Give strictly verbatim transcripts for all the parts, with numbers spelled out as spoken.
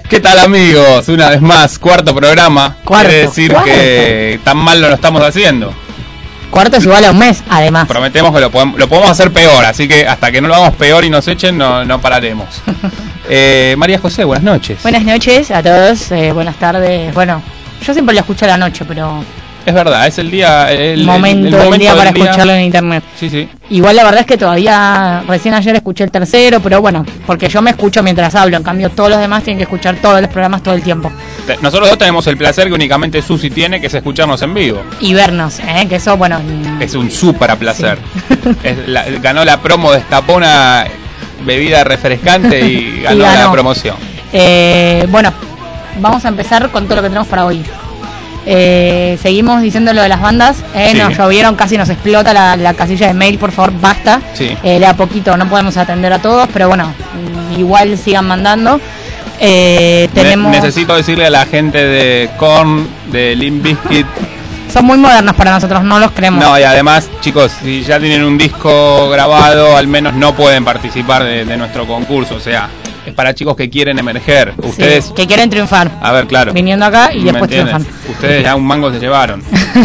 ¿Qué tal, amigos? Una vez más, cuarto programa. Cuarto, Quiere decir cuarto. que tan mal no lo estamos haciendo. Cuarto es igual a un mes, además. Prometemos que lo podemos, lo podemos hacer peor, así que hasta que no lo hagamos peor y nos echen, no, no pararemos. eh, María José, buenas noches. Buenas noches a todos, eh, buenas tardes. Bueno, yo siempre lo escucho a la noche, pero... Es verdad, es el día... El, momento, el, el momento del día del para día. escucharlo en internet. Sí, sí. Igual la verdad es que todavía, recién ayer escuché el tercero, pero bueno, porque yo me escucho mientras hablo, en cambio todos los demás tienen que escuchar todos los programas todo el tiempo. Te- Nosotros dos tenemos el placer que únicamente Susi tiene, que es escucharnos en vivo. Y vernos, ¿eh? Que eso, bueno... mm, Es un súper placer. Es la- ganó la promo, destapó una bebida refrescante y ganó, Y ganó. la promoción. Eh, bueno, vamos a empezar con todo lo que tenemos para hoy. Eh, seguimos diciendo lo de las bandas. Eh, Sí. Nos llovieron, casi nos explota la, la casilla de mail, por favor, basta. Sí. Eh, de a poquito no podemos atender a todos, pero bueno, mm, igual sigan mandando. Eh, Ne- tenemos... necesito decirle a la gente de Korn, de Limp Bizkit. Son muy modernos para nosotros, no los creemos. No, y además, chicos, si ya tienen un disco grabado, al menos no pueden participar de, de nuestro concurso. O sea, es para chicos que quieren emerger. Sí, Ustedes, que quieren triunfar. a ver, claro. Viniendo acá y ¿me después entiendes? triunfan. Ustedes ya un mango se llevaron.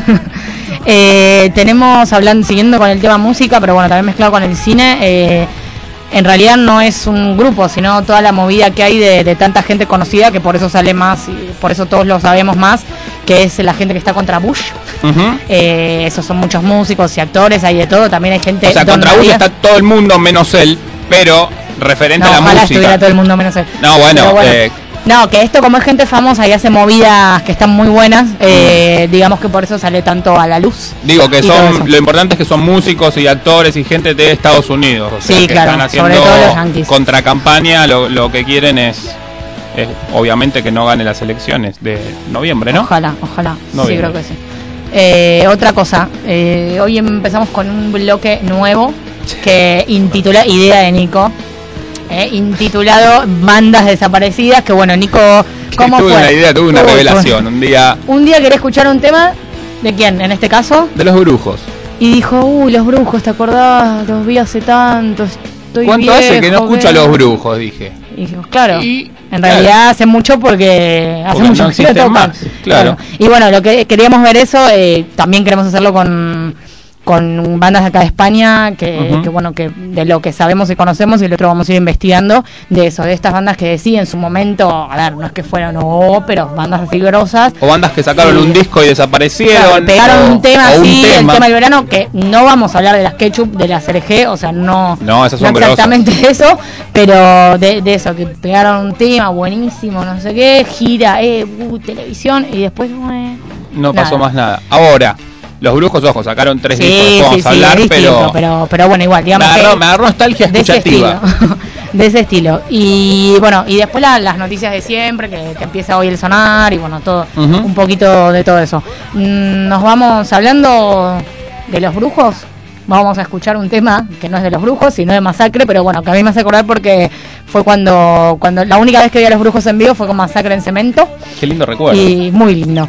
Eh, tenemos, hablando, siguiendo con el tema música, pero bueno, también mezclado con el cine. eh, en realidad no es un grupo, sino toda la movida que hay de, de tanta gente conocida, que por eso sale más, y por eso todos lo sabemos más, que es la gente que está contra Bush. Ujú. Eh, esos son muchos músicos y actores, hay de todo. También hay gente... O sea, Don contra Bush María- está todo el mundo menos él, pero referente No, a la ojalá estuviera música. todo el mundo menos él. No, bueno, Pero eh, no, que esto como es gente famosa y hace movidas que están muy buenas, eh, digamos que por eso sale tanto a la luz. digo que y todo eso. son, lo importante es que son músicos y actores y gente de Estados Unidos. O sea, Sí, que claro, están sobre haciendo todo los yanquis. contracampaña, lo, lo que quieren es, es obviamente que no gane las elecciones de noviembre, ¿no? Ojalá, ojalá. No sí, viene. creo que sí. Eh, otra cosa, eh, hoy empezamos con un bloque nuevo que intitula Idea de Nico, eh, intitulado Bandas Desaparecidas, que bueno, Nico, ¿cómo tuve fue? una idea, tuve una Uy, revelación un día fue- Un día quería escuchar un tema, ¿de quién? En este caso, de los brujos. y dijo, uy, los brujos, ¿te acordás? Los vi hace tanto, estoy ¿Cuánto hace que no viejo, escucho a ¿qué?". los brujos? Dije. Y dijimos, claro, Y, en claro. realidad hace mucho porque hace Porque mucho no que lo existen tocan. más, claro. Y bueno, lo que queríamos ver eso, eh, también queremos hacerlo con, con bandas de acá de España, que, Ujú. que bueno, que de lo que sabemos y conocemos, y el otro vamos a ir investigando, de eso, de estas bandas que decían en su momento, a ver, no es que fueran óperos, bandas así grosas. O bandas que sacaron Sí. un disco y desaparecieron. Claro, pegaron o- un tema o un así, tema. el tema del verano, que no vamos a hablar de las ketchup, de las R G, o sea, no, No, esas son no exactamente eso, pero de, de eso, que pegaron un tema buenísimo, no sé qué, gira, eh, uh, televisión, y después, eh, No nada. pasó más nada. Ahora, los brujos, ojo, sacaron tres Sí, discos, sí, vamos sí, a hablar, es distinto, pero, pero, pero bueno, igual, me, digamos agarró, que me agarró nostalgia de ese escuchativa. estilo, de ese estilo. Y bueno, y después la- las noticias de siempre, que, que empieza hoy el sonar, y bueno, todo, Ujú. un poquito de todo eso. Mm, Nos vamos hablando de los brujos. Vamos a escuchar un tema que no es de los brujos, sino de Masacre, pero bueno, que a mí me hace acordar porque fue cuando, cuando la única vez que vi a los brujos en vivo fue con Masacre en Cemento, Qué lindo recuerdo. y muy lindo.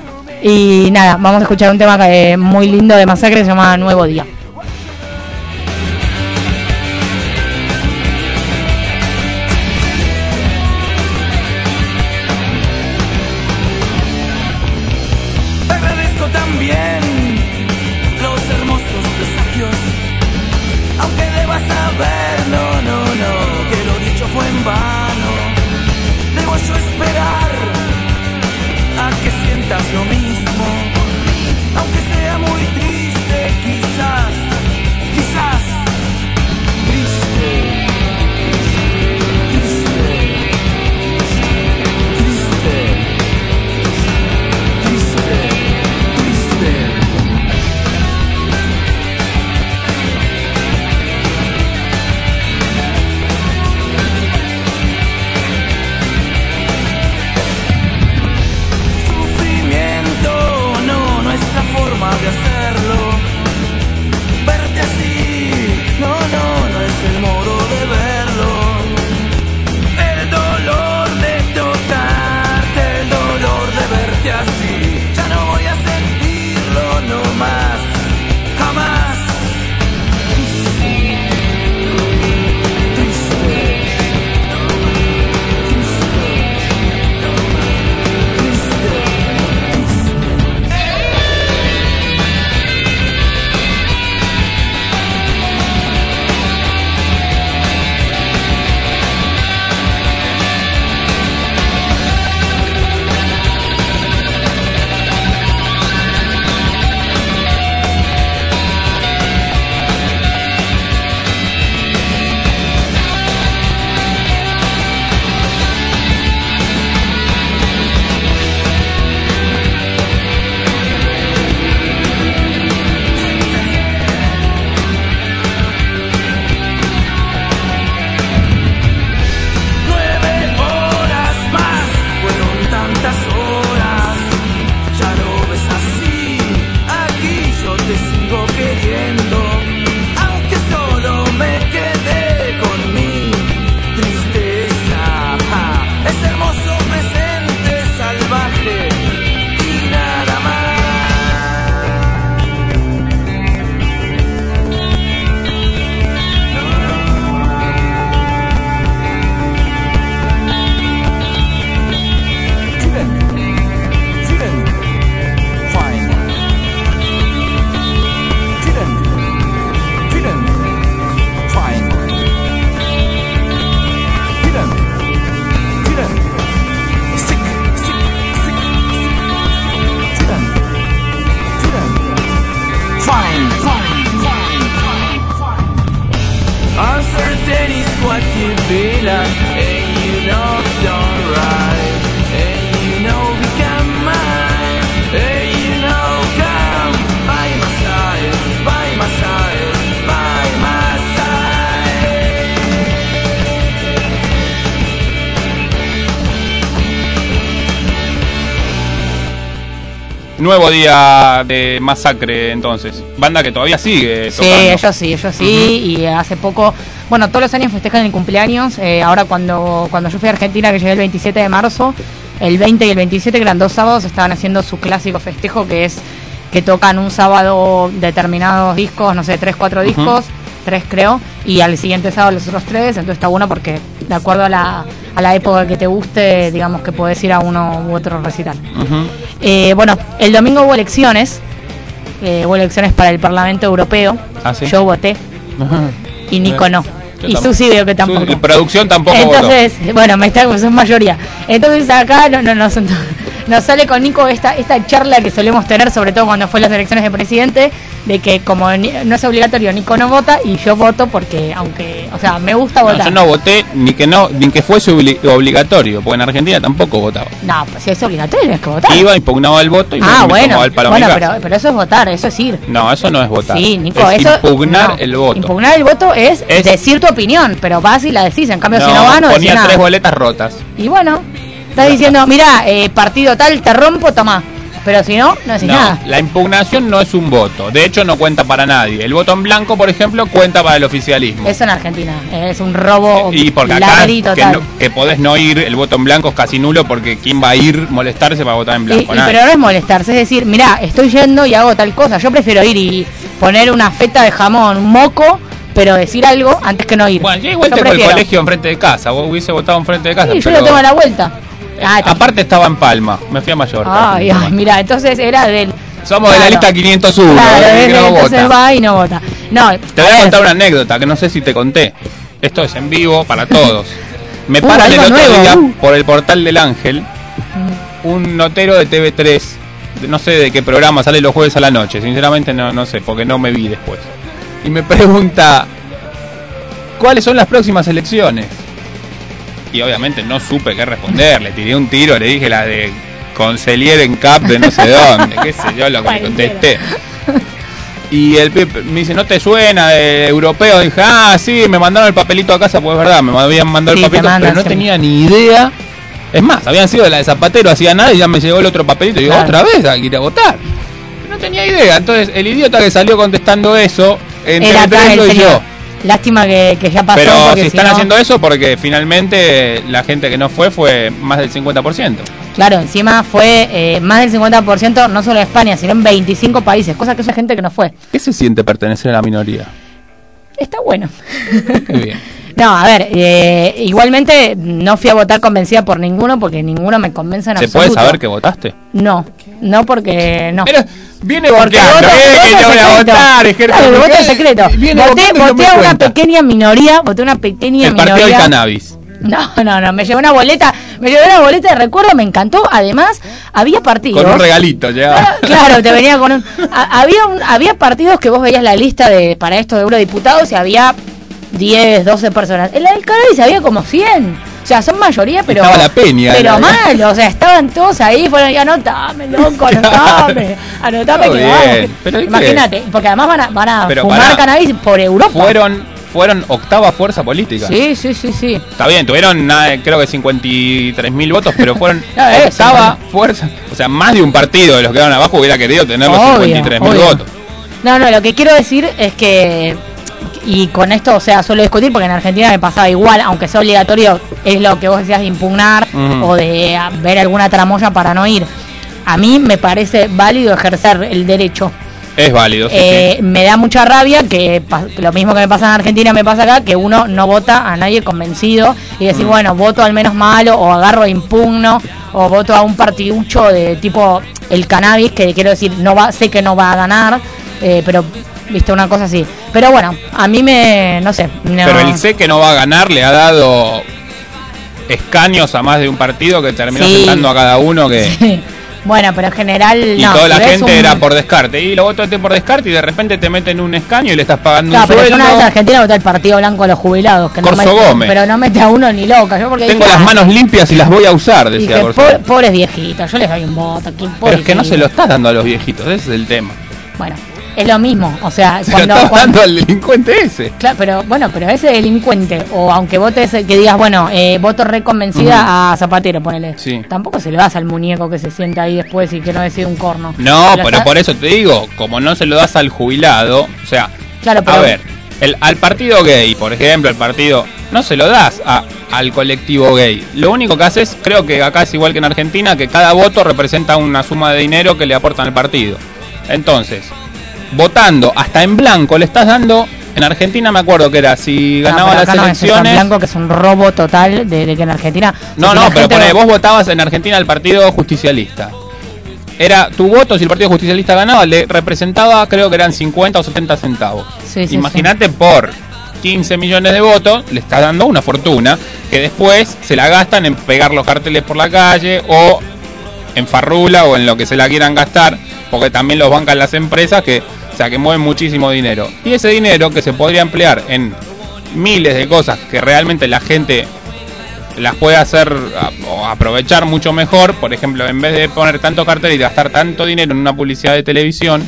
Y nada, vamos a escuchar un tema que, muy lindo de Masacre, se llama Nuevo Día. Agradezco también los hermosos presagios, aunque debas saber, no, no, no, que lo dicho fue en vano. Debo yo esperar a que sientas lo mismo, aunque sea muy triste, quizás Nuevo día de masacre, entonces. Banda que todavía sigue tocando. Sí, ellos sí, ellos sí. Uh-huh. Y hace poco, bueno, todos los años festejan el cumpleaños. Eh, ahora cuando, cuando yo fui a Argentina, que llegué el veintisiete de marzo, el veinte y el veintisiete, que eran dos sábados, estaban haciendo su clásico festejo, que es que tocan un sábado determinados discos, no sé, tres, cuatro discos, uh-huh. tres creo, y al siguiente sábado los otros tres. Entonces está bueno porque de acuerdo a la, a la época que te guste, digamos que podés ir a uno u otro recital. Uh-huh. Eh, bueno, el domingo hubo elecciones, eh, hubo elecciones para el Parlamento Europeo. ¿Ah, sí? Yo voté, uh-huh. y Nico no. Yo y Susi veo que tampoco. Su producción tampoco. Entonces, votó. bueno, me está, son mayoría. Entonces acá no, no, no, son, nos sale con Nico esta, esta charla que solemos tener, sobre todo cuando fue las elecciones de presidente, de que como ni, no es obligatorio, Nico no vota y yo voto porque, aunque, o sea, me gusta votar. No, yo no voté ni que no ni que fuese obligatorio, porque en Argentina tampoco votaba. No, pues si es obligatorio es que votar. Iba, impugnaba el voto y ah, me, bueno, me tomaba el palo bueno, a mi pero, casa. pero eso es votar, eso es ir. No, eso no es votar. Sí, Nico, es eso impugnar no, el voto. Impugnar el voto es, es decir tu opinión, pero vas y la decís, en cambio no, si no vas no decís ponía nada. tres boletas rotas. Y bueno, estás diciendo, mirá, eh, partido tal, te rompo, tomá. Pero si no, no decís no, nada. La impugnación no es un voto. De hecho, no cuenta para nadie. El voto en blanco, por ejemplo, cuenta para el oficialismo. Eso en Argentina. Es un robo. Y porque acá que, no, que podés no ir, el voto en blanco es casi nulo porque ¿quién va a ir molestarse para votar en blanco? Y, y, pero no es molestarse, es decir, mirá, estoy yendo y hago tal cosa. Yo prefiero ir y poner una feta de jamón, un moco, pero decir algo antes que no ir. Bueno, yo igual yo tengo el colegio enfrente de casa. Vos hubiese votado enfrente de casa. Sí, pero... yo lo tengo a la vuelta. Ah, aparte estaba en Palma, me fui a Mallorca. Ay, ay, mira, entonces era del... Somos claro, de la lista quinientos uno, claro, que no entonces vota. va y no vota. No, te voy a, a contar una anécdota que no sé si te conté. Esto es en vivo para todos. Me uh, paran el otro nuevo, día uh. por el portal del Ángel uh. un notero de T V tres, no sé de qué programa, sale los jueves a la noche, sinceramente no, no sé, porque no me vi después. Y me pregunta, ¿cuáles son las próximas elecciones? Y obviamente no supe qué responder, le tiré un tiro, le dije la de Concelier en Cap de no sé dónde, qué sé yo lo que le contesté. Y el pibe me dice, ¿no te suena de europeo? Dije, ah, sí, me mandaron el papelito a casa, pues es verdad, me habían mandado sí, el papelito, pero no tenía ni idea. Es más, habían sido de la de Zapatero, hacía nada y ya me llegó el otro papelito y digo, claro. otra vez hay que ir a votar. No tenía idea, entonces el idiota que salió contestando eso, entre tres soy yo. Lástima que, que ya pasó. Pero si si están no... haciendo eso porque finalmente la gente que no fue fue más del cincuenta por ciento. Claro, encima fue eh, más del cincuenta por ciento no solo en España, sino en veinticinco países, cosa que esa gente que no fue. ¿Qué se siente pertenecer a la minoría? Está bueno. Qué bien. No, a ver, eh, igualmente no fui a votar convencida por ninguno porque ninguno me convence en ¿Se absoluto. puede saber que votaste? No, no porque no. Pero viene porque voto, que yo voy a votar, claro, el voto es secreto. Voté, voté a una pequeña minoría, voté a una pequeña el minoría. Partido del Cannabis. No, no, no, me llevé una boleta, me llevé una boleta de recuerdo, me encantó. Además, había partidos. Con un regalito, ya. Claro, te venía con un. A, había un, había partidos que vos veías la lista de para estos de eurodiputados y había diez, doce personas. En la del Cannabis había como cien. O sea, son mayoría, pero. Estaba la peña. Pero la... mal, o sea, estaban todos ahí, fueron y anotame, loco, anotame. Anotame que vamos. Que, imagínate, porque además van a, van a fumar para, cannabis por Europa. Fueron. Fueron octava fuerza política. Sí, sí, sí, sí. Está bien, tuvieron nada, creo que cincuenta y tres mil votos, pero fueron no, octava sí, fuerza. O sea, más de un partido de los que quedaron abajo hubiera querido tener los cincuenta y tres mil votos. No, no, lo que quiero decir es que, y con esto, o sea, suelo discutir porque en Argentina me pasaba igual, aunque sea obligatorio, es lo que vos decías de impugnar uh-huh. o de ver alguna tramoya para no ir. A mí me parece válido ejercer el derecho. Es válido, sí, eh, sí. Me da mucha rabia que lo mismo que me pasa en Argentina me pasa acá, que uno no vota a nadie convencido y decir, mm. bueno, voto al menos malo o agarro e impugno o voto a un partiducho de tipo el Cannabis, que quiero decir, no va, sé que no va a ganar, eh, pero viste, una cosa así. Pero bueno, a mí me, no sé. No. Pero el sé que no va a ganar le ha dado escaños a más de un partido que terminó sí. sentando a cada uno que... Sí. Bueno, pero en general y no. toda la si gente un... era por descarte. Y lo votaste por descarte y de repente te meten un escaño y le estás pagando claro, un sueldo. Pero una vez en Argentina votó el Partido Blanco a los jubilados. Que Corso no mete, Gómez. Pero no mete a uno ni loca. Yo porque tengo dije, las manos limpias y las voy a usar, decía dije, Corso. Pobre, pobres viejitos, yo les doy un voto. Aquí, pero es que no se lo estás dando a los viejitos, ese es el tema. Bueno, es lo mismo, o sea, Se cuando, lo está cuando dando al delincuente ese. claro, pero bueno, pero ese delincuente, o aunque votes, que digas, bueno, eh, voto reconvencida uh-huh. a Zapatero, ponele. Sí. Tampoco se lo das al muñeco que se sienta ahí después y que no decide un corno. No, pero, está... por eso te digo, como no se lo das al jubilado, o sea, claro, pero... a ver, el, al partido gay, por ejemplo, el partido, no se lo das a, al colectivo gay. Lo único que haces, creo que acá es igual que en Argentina, que cada voto representa una suma de dinero que le aportan al partido. Entonces, votando hasta en blanco le estás dando. En Argentina me acuerdo que era si ganaba no, las elecciones. No es en blanco, que es un robo total de, de que en Argentina. No, no, pero pone, vos votabas en Argentina al Partido Justicialista. Era tu voto, si el Partido Justicialista ganaba, le representaba, creo que eran cincuenta o setenta centavos. Sí, sí, imagínate, sí. Por quince millones de votos, le estás dando una fortuna que después se la gastan en pegar los carteles por la calle o en farrula o en lo que se la quieran gastar, porque también los bancan las empresas que, o sea, que mueven muchísimo dinero. Y ese dinero que se podría emplear en miles de cosas que realmente la gente las puede hacer o aprovechar mucho mejor, por ejemplo, en vez de poner tanto cartel y gastar tanto dinero en una publicidad de televisión,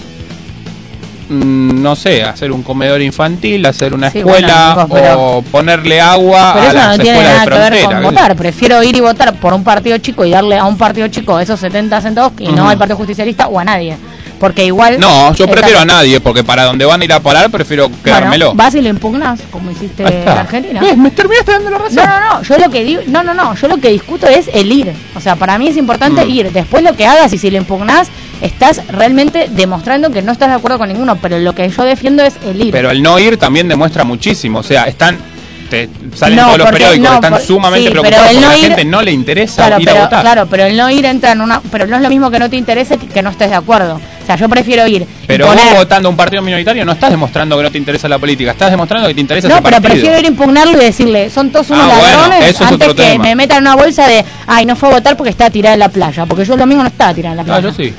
no sé, hacer un comedor infantil, hacer una sí, escuela, bueno, chicos, o ponerle agua pero a eso las no tiene escuelas nada de que ver frontera. con votar. Prefiero ir y votar por un partido chico y darle a un partido chico esos setenta centavos y uh-huh. no al Partido Justicialista o a nadie. Porque igual... No, yo prefiero a nadie, porque para donde van a ir a parar prefiero quedármelo. Bueno, vas y lo impugnas, como hiciste en Argentina. ¿Ves? Me terminaste dando la razón. No, no, no, yo lo que digo, no, no, no, yo lo que discuto es el ir. O sea, para mí es importante mm. ir. Después lo que hagas y si lo impugnas, estás realmente demostrando que no estás de acuerdo con ninguno, pero lo que yo defiendo es el ir. Pero el no ir también demuestra muchísimo, o sea, están... Te salen no, todos los porque, periódicos, no, están por, sumamente sí, preocupados porque no a la ir, gente no le interesa claro, ir pero, a votar. Claro, pero el no ir entra en una... Pero no es lo mismo que no te interese que, que no estés de acuerdo. O sea, yo prefiero ir. Pero poner... vos votando un partido minoritario no estás demostrando que no te interesa la política, estás demostrando que te interesa no, ese partido. No, pero prefiero ir a impugnarlo y decirle, son todos unos ah, ladrones, bueno, eso es antes otro que tema. me metan en una bolsa de, ay, no fue a votar porque estaba tirada en la playa. Porque yo lo mismo no estaba tirada en la playa. Ah, yo sí.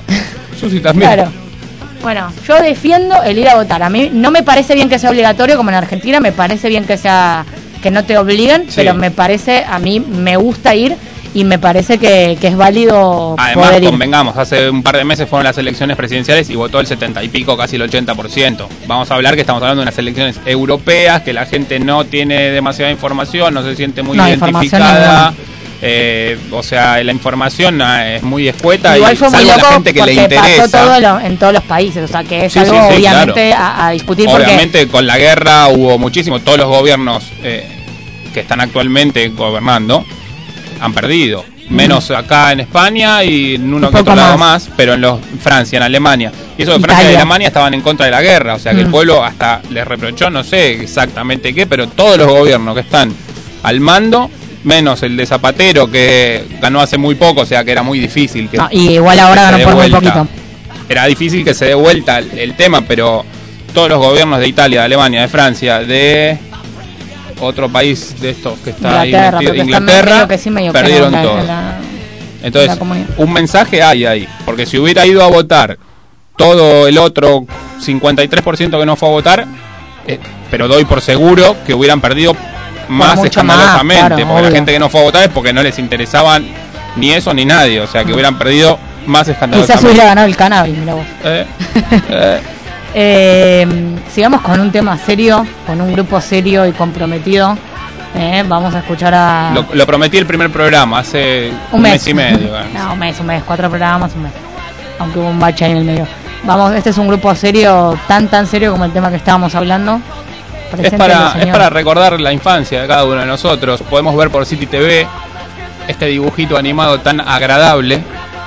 Yo sí también. Claro. Bueno, yo defiendo el ir a votar. A mí no me parece bien que sea obligatorio como en Argentina, me parece bien que sea que no te obliguen, sí. Pero me parece, a mí me gusta ir y me parece que, que es válido. Además, poder ir. Convengamos, hace un par de meses fueron las elecciones presidenciales y votó el setenta y pico, casi el ochenta por ciento. Vamos a hablar que estamos hablando de unas elecciones europeas, que la gente no tiene demasiada información, no se siente muy no, identificada. Eh, o sea, la información es muy escueta. Igual y fue muy salvo loco la gente que le interesa. Pasó todo lo, en todos los países, o sea que es sí, algo sí, sí, obviamente claro. a, a discutir. Obviamente porque... con la guerra hubo muchísimo, todos los gobiernos eh, que están actualmente gobernando han perdido, menos mm. acá en España y en uno que otro más. lado más, pero en los Francia, en Alemania. Y eso de Francia Italia. y Alemania estaban en contra de la guerra, o sea que mm. el pueblo hasta les reprochó, no sé exactamente qué, pero todos los gobiernos que están al mando, menos el de Zapatero, que ganó hace muy poco, o sea que era muy difícil. Que, no, y igual ahora ganó por muy poquito. Era difícil que se dé vuelta el, el tema, pero todos los gobiernos de Italia, de Alemania, de Francia, de otro país de estos que está Inglaterra, ahí metido, Inglaterra, que sí perdieron la, todo. La, Entonces, un mensaje hay ahí, porque si hubiera ido a votar todo el otro cincuenta y tres por ciento que no fue a votar, eh, pero doy por seguro que hubieran perdido más escandalosamente, más, claro, porque obvio. La gente que no fue a votar es porque no les interesaban ni eso ni nadie, o sea que hubieran perdido más escandalosamente. Quizás hubiera ganado el cannabis, mira vos. Eh, eh. eh, sigamos con un tema serio, con un grupo serio y comprometido. Eh, vamos a escuchar a... Lo, lo prometí el primer programa, hace un, un mes. mes y medio. No, un mes, un mes, cuatro programas, un mes. Aunque hubo un bache ahí en el medio. Vamos, este es un grupo serio, tan tan serio como el tema que estábamos hablando. Es para, es para recordar la infancia de cada uno de nosotros. Podemos ver por City T V este dibujito animado tan agradable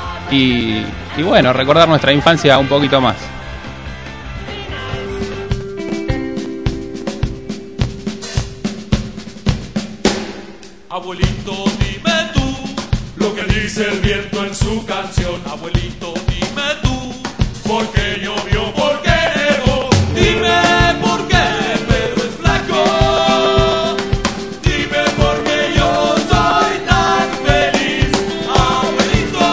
y, y bueno, recordar nuestra infancia un poquito más. Abuelito, dime tú lo que dice el viento en su canción. Abuelito, dime tú por qué llovió, por qué nevó. Dime por qué Pedro es flaco. Dime por qué yo soy tan feliz. Abuelito,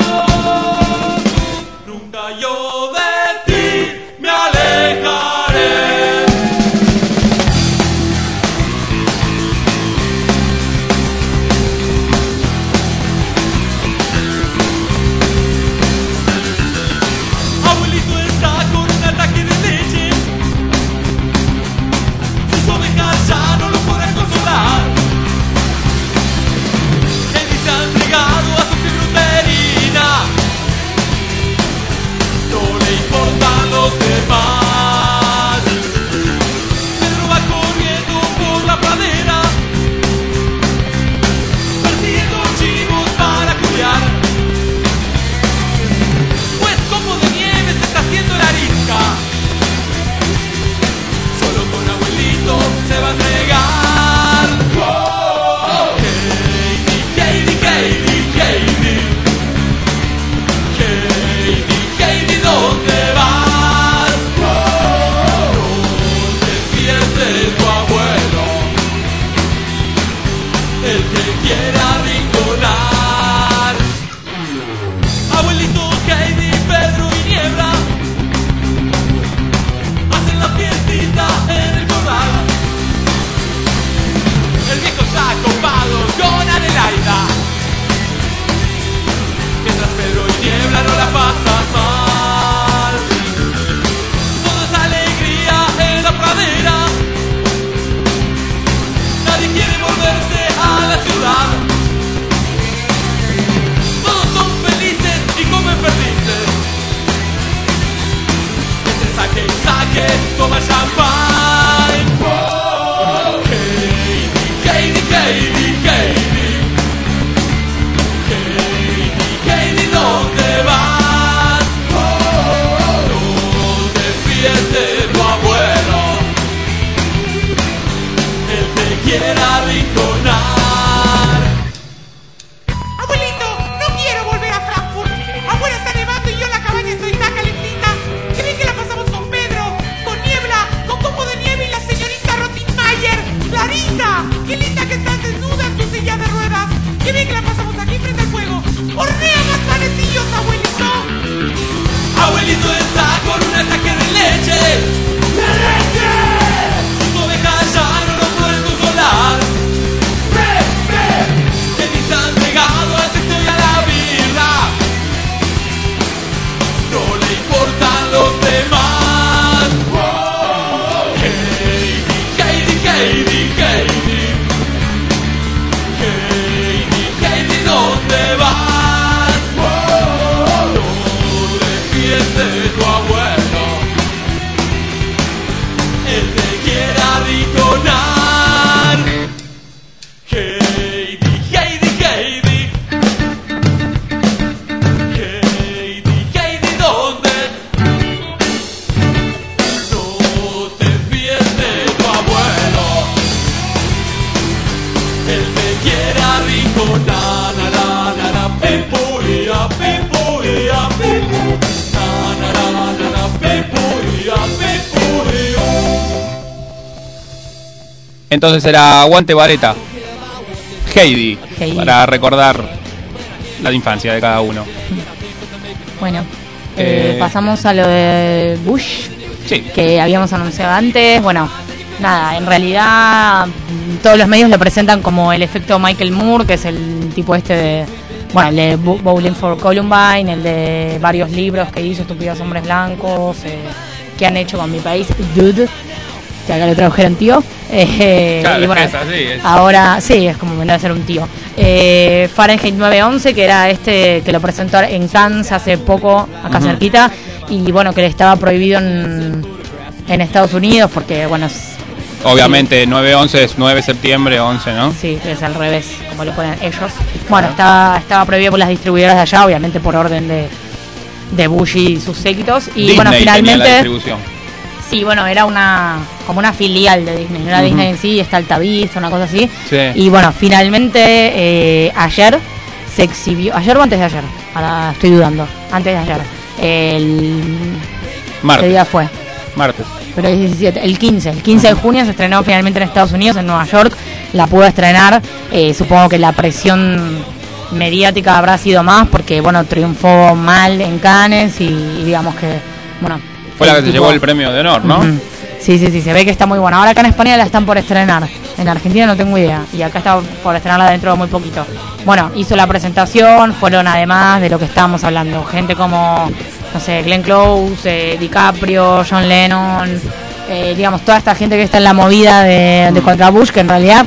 nunca yo de ti me alejaré. Abuelito está con que saque, toma champán. Katie, Katie, Katie, Katie, Katie, ¿dónde vas? No te fíes de tu abuelo, él te quiere arrinconar. ¡Qué linda que estás desnuda en tu silla de ruedas! ¡Qué bien que la pasamos aquí frente al fuego! ¡Hornea más panecillos, abuelito! Abuelito está con un ataque de leche. ¡De leche! Sus ovejas ya no lo pueden consolar. ¡Ve, ve! Que ni se han pegado al sexo y a la birra. No le importan los demás. Katie, Katie, Katie, Katie. ¿Dónde vas? No te fíes de tu abuelo, él te quiere arrinconar. Katie, Katie, Katie, Katie, Katie, ¿dónde? No te fíes de tu abuelo, él te quiere arrinconar. Entonces era Aguante Vareta, Heidi, Heidi, para recordar la infancia de cada uno. Bueno, eh, Eh, pasamos a lo de Bush, Sí, que habíamos anunciado antes. Bueno, nada, en realidad mm, todos los medios lo presentan como el efecto Michael Moore, que es el tipo este de, bueno, el de Bo- Bowling for Columbine, el de varios libros que hizo, Estúpidos Hombres Blancos, eh, que han hecho con mi país, Dude, que acá lo tradujeron tío. Eh, claro, y bueno, es así, es. ahora sí, es como vendrá a ser un tío. Eh, Fahrenheit nueve once, que era este que lo presentó en Cannes hace poco, acá Ujú. cerquita, y bueno, que le estaba prohibido en, en Estados Unidos porque, bueno, es- Obviamente nueve once es nueve de septiembre, once, ¿no? sí, es al revés, como lo ponen ellos. Bueno, estaba, estaba prohibido por las distribuidoras de allá, obviamente por orden de, de Bush y sus séquitos. Y Disney bueno, tenía la finalmente, distribución. sí, bueno, era una como una filial de Disney, no era Ujú. Disney en sí, está Altavista, una cosa así. Sí. Y bueno, finalmente eh, ayer se exhibió, ayer o antes de ayer, ahora estoy dudando, antes de ayer. El ¿qué Martes, día fue? martes. Pero es diecisiete, el quince, el quince de junio se estrenó finalmente en Estados Unidos, en Nueva York, la pudo estrenar, eh, supongo que la presión mediática habrá sido más porque, bueno, triunfó mal en Cannes y, y digamos que, bueno... Fue la que el se tipo- llevó el premio de honor, ¿no? Ujú. Sí, sí, sí, se ve que está muy buena. Ahora acá en España la están por estrenar, en Argentina no tengo idea, y acá está por estrenarla dentro de muy poquito. Bueno, hizo la presentación, fueron además de lo que estábamos hablando, gente como, no sé, Glenn Close, eh, DiCaprio, John Lennon, eh, digamos, toda esta gente que está en la movida de, de contra Bush, que en realidad,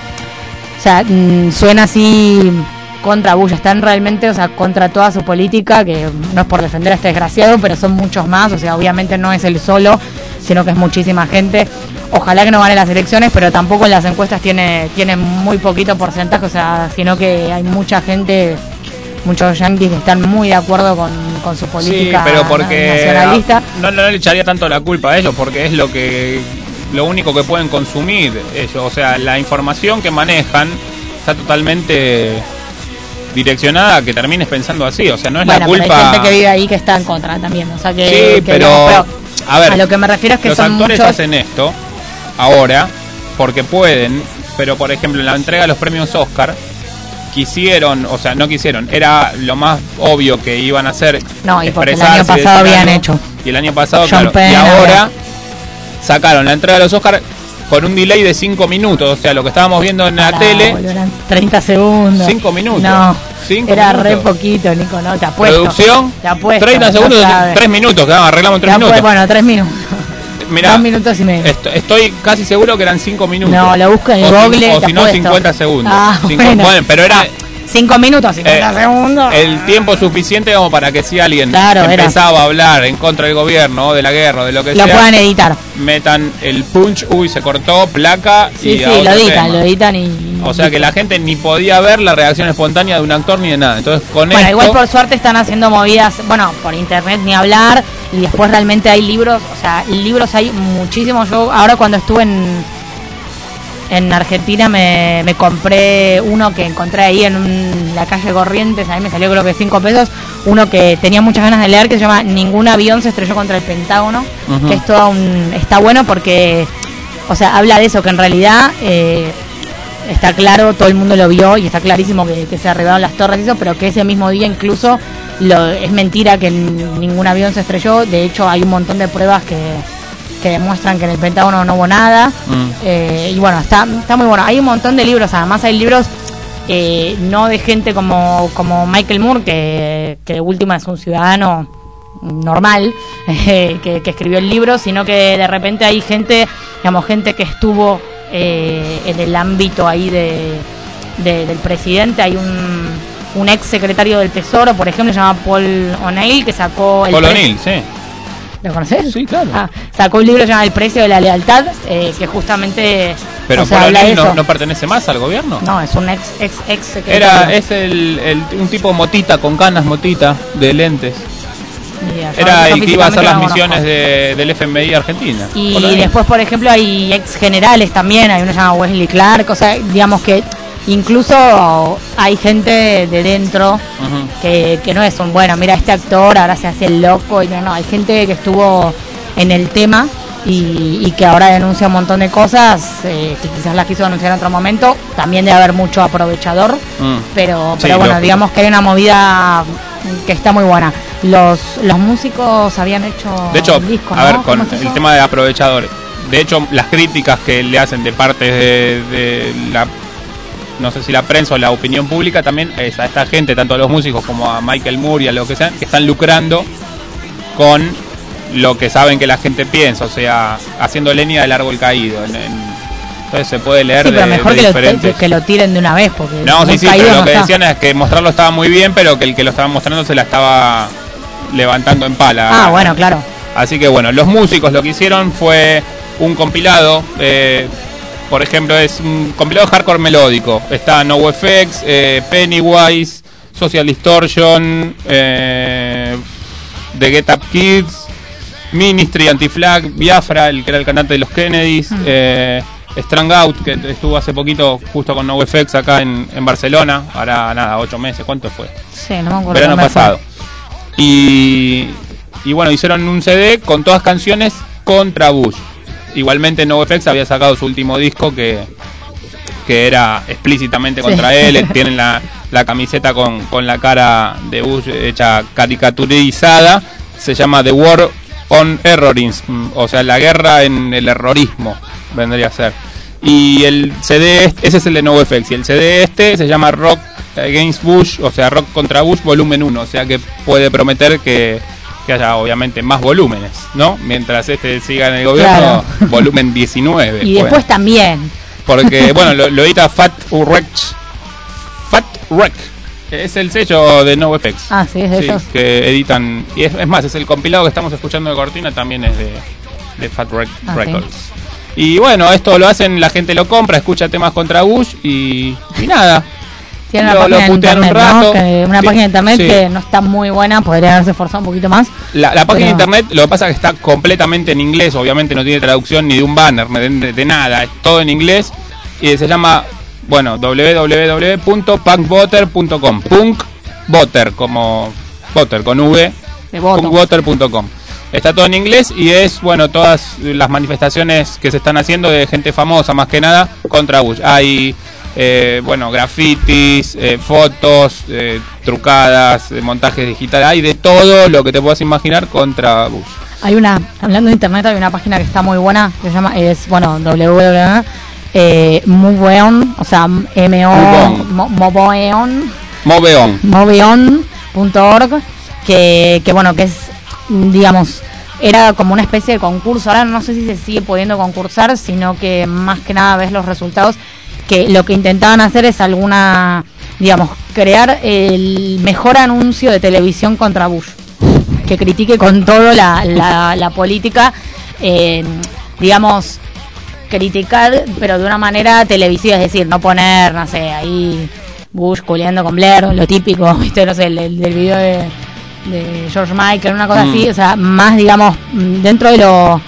o sea, mm, suena así contra Bush, están realmente, o sea, contra toda su política, que no es por defender a este desgraciado, pero son muchos más, o sea, obviamente no es él solo, sino que es muchísima gente. Ojalá que no gane las elecciones, pero tampoco en las encuestas tiene tiene muy poquito porcentaje, o sea, sino que hay mucha gente, muchos yanquis que están muy de acuerdo con, con su Sí, política pero porque nacionalista. no, no le echaría tanto la culpa a ellos, porque es lo que lo único que pueden consumir ellos. O sea, la información que manejan está totalmente direccionada a que termines pensando así. O sea, no es Bueno, la pero culpa. hay gente que vive ahí que está en contra también, o sea que... Sí, que pero, digamos, a ver, a lo que me refiero es que los son actores muchos... hacen esto ahora porque pueden, pero por ejemplo en la entrega de los premios Oscar quisieron, o sea, no quisieron, era lo más obvio que iban a hacer. No, y porque el expresarse año y decir pasado habían algo, hecho. Y el año pasado, Sean claro, Penn, y ahora ahora. sacaron la entrega de los Oscar con un delay de cinco minutos, o sea, lo que estábamos viendo en la Pará, tele, boludo, eran treinta segundos. cinco minutos. No, Cinco era minutos. re poquito, Nico, no, te apuesto. Producción, te apuesto, treinta no segundos, sabes. tres minutos, que arreglamos en Te tres apuesto, minutos. bueno, tres minutos. Mirá, Dos minutos y medio. est- estoy casi seguro que eran cinco minutos. No, lo busco en O Google, cin- O te si no, apuesto. cincuenta segundos. Ah, Cincu- bueno. bueno, pero era, Ah, cinco minutos, cincuenta Eh, segundos. El tiempo suficiente como para que si alguien Claro, era. empezaba a hablar en contra del gobierno o de la guerra o de lo que Lo sea, puedan editar. metan el punch, uy, se cortó, placa Sí, y sí, a lo otro editan, tema. lo editan y... O sea que la gente ni podía ver la reacción espontánea de un actor ni de nada. Entonces con Bueno, esto, igual por suerte están haciendo movidas, bueno, por internet ni hablar, y después realmente hay libros, o sea, libros hay muchísimos. Yo ahora cuando estuve en en Argentina me, me compré uno que encontré ahí en un- la calle Corrientes, a mí me salió creo que cinco pesos, uno que tenía muchas ganas de leer que se llama Ningún avión se estrelló contra el Pentágono, Ujú. que es todo un, está bueno porque, o sea, habla de eso, que en realidad eh, está claro, todo el mundo lo vio y está clarísimo que, que se derribaron las torres y eso, pero que ese mismo día incluso lo, es mentira que n- ningún avión se estrelló. De hecho hay un montón de pruebas que, que demuestran que en el Pentágono no hubo nada. Mm. Eh, y bueno, está, está muy bueno. Hay un montón de libros, además hay libros eh, no de gente como, como Michael Moore, que, que de última es un ciudadano normal, eh, que, que escribió el libro, sino que de repente hay gente, digamos, gente que estuvo eh, en el ámbito ahí de, de- del presidente. Hay un, un ex secretario del Tesoro, por ejemplo, se llama Paul O'Neill, que sacó el Paul pre- O'Neill, sí. ¿Lo conoces? Sí, claro. Ah, sacó un libro llamado El precio de la lealtad, eh, que justamente Pero o sea, Paul habla de O'Neill no, eso. no pertenece más al gobierno. No, es un ex ex ex secretario. Era, es el, el- un tipo motita, con canas motita, de lentes. Ni idea, yo Era yo el que iba a hacer físicamente las no lo misiones conozco. de, del F M I Argentina. Y Paul O'Neill. después, por ejemplo, hay ex generales también, hay uno llamado Wesley Clark, o sea, digamos que incluso hay gente de dentro Ujú. que, que no es un, bueno, mira, este actor ahora se hace el loco, y no, no, hay gente que estuvo en el tema y, y que ahora denuncia un montón de cosas eh, que quizás las quiso denunciar en otro momento. También debe haber mucho aprovechador, Mm. pero, Sí, pero bueno, lógico. digamos que hay una movida que está muy buena. Los, los músicos habían hecho De hecho, un disco, a ver, ¿no? con ¿Cómo es el eso? tema de aprovechadores. De hecho, las críticas que le hacen de parte de, de la, no sé si la prensa o la opinión pública, también es a esta gente, tanto a los músicos como a Michael Moore y a lo que sean, que están lucrando con lo que saben que la gente piensa, o sea, haciendo leña del árbol caído. En- en- entonces se puede leer Sí, pero de, mejor de que lo, diferentes... que lo tiren de una vez, porque No, muy sí, sí, caído pero lo no que está. decían es que mostrarlo estaba muy bien, pero que el que lo estaba mostrando se la estaba levantando en pala. Ah, bueno, claro. Así que bueno, los músicos lo que hicieron fue un compilado, eh, por ejemplo, es un compilado de hardcore melódico. Está NoFX, eh, Pennywise, Social Distortion, eh, The Get Up Kids, Ministry, Anti-Flag, Biafra, el que era el cantante de los Kennedys, eh, Strung Out, que estuvo hace poquito justo con NoFX acá en, en Barcelona, ahora nada, ocho meses, ¿cuánto fue? Sí, no me acuerdo. Verano cuándo fue. pasado. Y, y bueno, hicieron un C D con todas canciones contra Bush. Igualmente NoFX había sacado su último disco que, que era explícitamente Sí. contra él. Tienen la, la camiseta con, con la cara de Bush hecha caricaturizada. Se llama The War on Errorism, o sea, la guerra en el errorismo, vendría a ser. Y el C D, este, ese es el de NoFX, y el C D este se llama Rock Against Bush, o sea, Rock contra Bush volumen uno, o sea que puede prometer que, que haya obviamente más volúmenes, ¿no? Mientras este siga en el gobierno, Claro. volumen diecinueve. Y pues. después también. Porque, bueno, lo, lo edita Fat Wreck. Fat Wreck. Es el sello de NoFX. Ah, sí, es de Sí, ellos. que editan. Y es, es más, es el compilado que estamos escuchando de Cortina, también es de, de Fat Wreck Ah, Records. Y bueno, esto lo hacen, la gente lo compra, escucha temas contra Bush y, y nada. Tiene una Lo- lo página de putean un internet, ¿no? rato. Que una Sí, página de internet sí. que no está muy buena, podría haberse esforzado un poquito más. La, la página de Pero- internet, lo que pasa es que está completamente en inglés, obviamente no tiene traducción ni de un banner, ni de, de- de nada, es todo en inglés y se llama, bueno, w w w punto punk voter punto com. Punk Voter, como voter con V, De voto. punk voter punto com. Está todo en inglés y es, bueno, todas las manifestaciones que se están haciendo de gente famosa, más que nada, contra Bush. Hay, eh, bueno, grafitis, eh, fotos, eh, trucadas, eh, montajes digitales, hay de todo lo que te puedas imaginar contra Bush. Hay una, hablando de internet, hay una página que está muy buena, que se llama, es, bueno, www. Eh, Moveon, o sea, M O Moveon. Mo- Moveon, Moveon. moveon punto org, que, que bueno, que es, digamos, era como una especie de concurso. Ahora no sé si se sigue pudiendo concursar, sino que más que nada ves los resultados, que lo que intentaban hacer es alguna, digamos, crear el mejor anuncio de televisión contra Bush, que critique con todo la, la, la política, eh, digamos, criticar, pero de una manera televisiva, es decir, no poner, no sé, ahí Bush culeando con Blair, lo típico, ¿viste? No sé, el, el del video de, de George Michael, una cosa mm. así, o sea, más, digamos, dentro de lo,